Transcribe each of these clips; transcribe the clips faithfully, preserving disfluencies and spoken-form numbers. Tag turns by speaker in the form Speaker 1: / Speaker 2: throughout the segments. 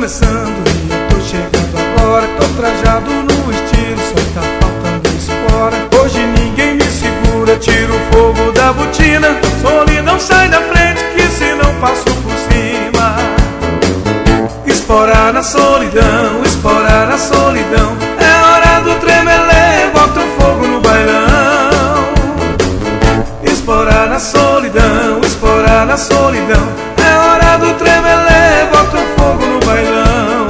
Speaker 1: começando e eu tô chegando agora. Tô trajado no estilo, só tá faltando espora. Hoje ninguém me segura, tiro o fogo da botina. Solidão sai da frente, que se não passo por cima. Espora na solidão, espora na solidão. É hora do tremelê, bota o fogo no bailão. Espora na solidão, espora na solidão. É hora do tremelê, bota o fogo no bailão.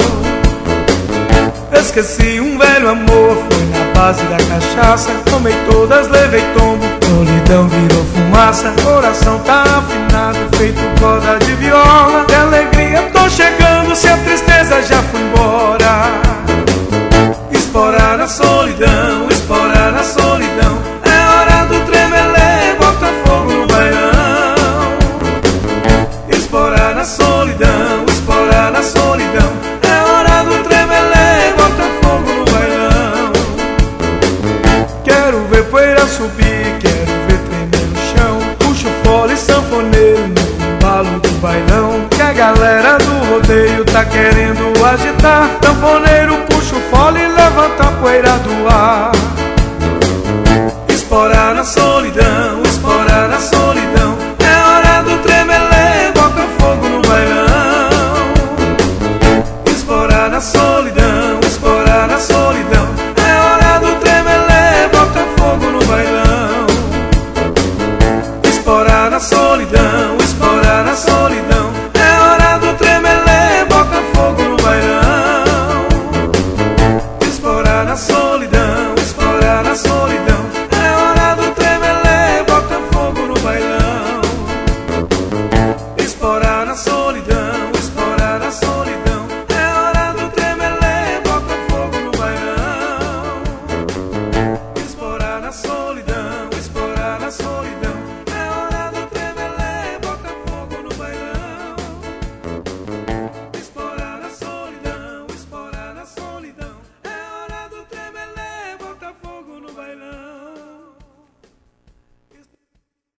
Speaker 1: Esqueci um velho amor, foi na base da cachaça. Tomei todas, levei tombo, solidão virou fumaça. Coração tá afinado, feito corda de viola. De alegria tô chegando, se a tristeza já foi embora. Espora na solidão, espora na solidão. É hora do tremelê, bota fogo no bailão. Espora na solidão, espora na solidão. É hora do tremelê, bota fogo no bailão. Quero ver poeira subir, quero ver tremer no chão. Puxo fole e sanfoneiro no embalo do bailão. Que a galera do rodeio tá querendo agitar. Sanfoneiro puxa o fole e levanta a poeira do ar. Espora na solidão,